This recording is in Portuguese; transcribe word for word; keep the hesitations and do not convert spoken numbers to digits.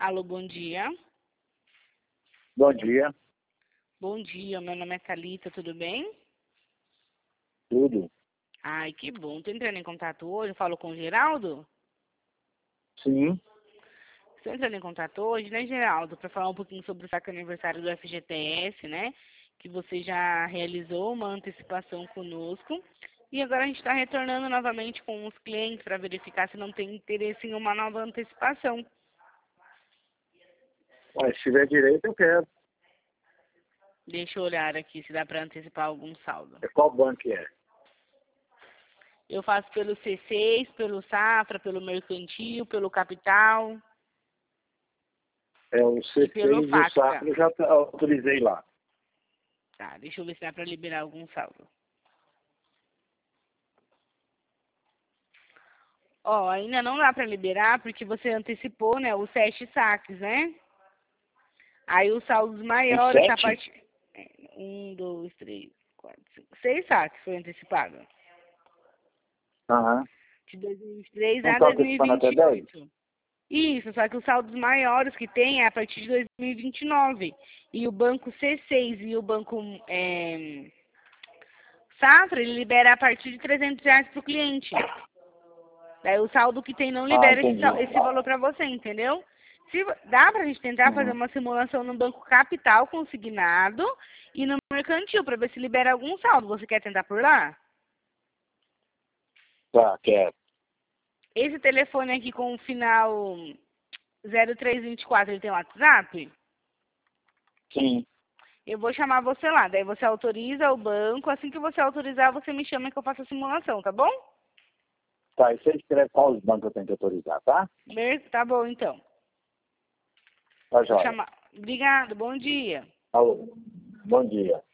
Alô, bom dia. Bom dia. Bom dia, meu nome é Thalita, tudo bem? Tudo? Ai, que bom. Tô entrando em contato hoje, eu falo com o Geraldo? Sim. Estou entrando em contato hoje, né, Geraldo, para falar um pouquinho sobre o saque aniversário do F G T S, né? Que você já realizou uma antecipação conosco. E agora a gente está retornando novamente com os clientes para verificar se não tem interesse em uma nova antecipação. Ué, se tiver direito, eu quero. Deixa eu olhar aqui se dá para antecipar algum saldo. É qual banco que é? Eu faço pelo C seis, pelo Safra, pelo Mercantil, pelo Capital É o e C pelo seis e o Facta. Safra, eu já t- autorizei lá. Tá, deixa eu ver se dá para liberar algum saldo. Ó, ainda não dá para liberar porque você antecipou, né, os sete saques, né? Aí os saldos Tem maiores, a sete? partir... Um, dois, três, quatro, cinco, seis saques foi antecipado. Aham. De dois mil e vinte e três Não a está dois mil e antecipando vinte até e dez? oito. Isso, só que os saldos maiores que tem é a partir de dois mil e vinte e nove. E o banco C seis e o banco é, Safra, ele libera a partir de trezentos reais para o cliente. Daí o saldo que tem não Ah, libera esse, entendi. sal- esse valor para você, entendeu? Se, dá para a gente tentar fazer Uhum. uma simulação no banco capital consignado e no mercantil para ver se libera algum saldo. Você quer tentar por lá? Tá, quero. Esse telefone aqui com o final zero três vinte e quatro, ele tem WhatsApp? Sim. Eu vou chamar você lá. Daí você autoriza o banco. Assim que você autorizar, você me chama que eu faço a simulação, tá bom? Tá, e você escreve qual os bancos eu tenho que autorizar, tá? Mer- Tá bom, então. Tá, Vou joia. chamar. Obrigado, bom dia. Alô. Bom dia.